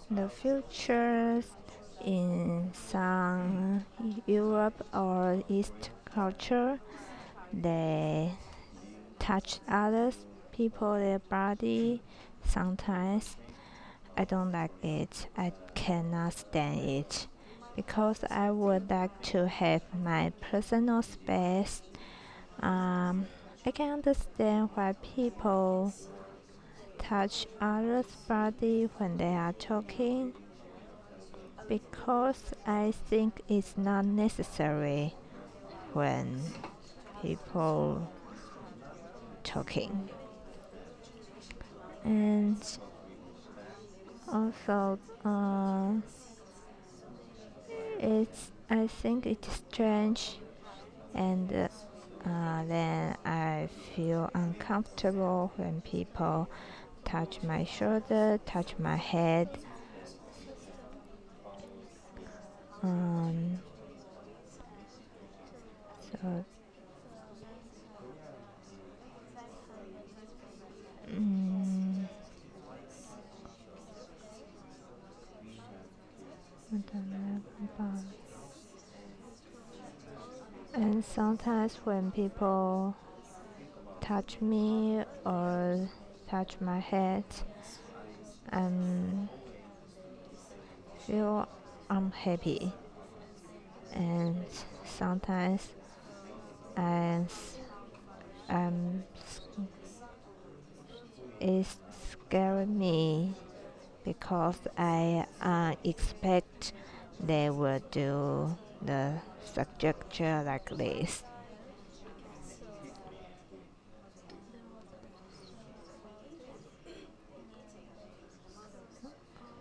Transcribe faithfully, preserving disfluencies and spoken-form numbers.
The future in some Europe or East culture, they touch others people their body. Sometimes I don't like it. I cannot stand it because I would like to have my personal space. Um, I can understand why people touch others' body when they are talking because I think it's not necessary when people talking. And also, uh, it's I think it's strange, and uh, uh, then I feel uncomfortable when people touch my shoulder, touch my head. Um, so, mm, and sometimes when people touch me or touch my head, I feel unhappy, and sometimes I um it scared me because I uh, expect they would do the structure like this.